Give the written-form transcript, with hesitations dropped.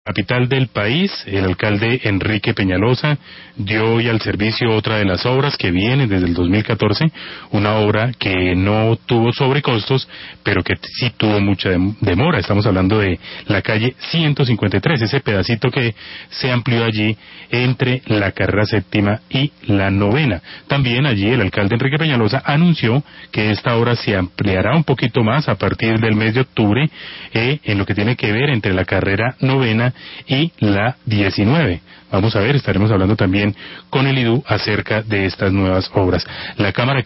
Capital del país, el alcalde Enrique Peñalosa dio hoy al servicio otra de las obras que viene desde el 2014, una obra que no tuvo sobrecostos, pero que sí tuvo mucha demora. Estamos hablando de la calle 153, ese pedacito que se amplió allí entre la carrera séptima y la novena. También allí el alcalde Enrique Peñalosa anunció que esta obra se ampliará un poquito más a partir del mes de octubre, en lo que tiene que ver entre la carrera novena y la 19. Vamos a ver, estaremos hablando también con el IDU acerca de estas nuevas obras. La Cámara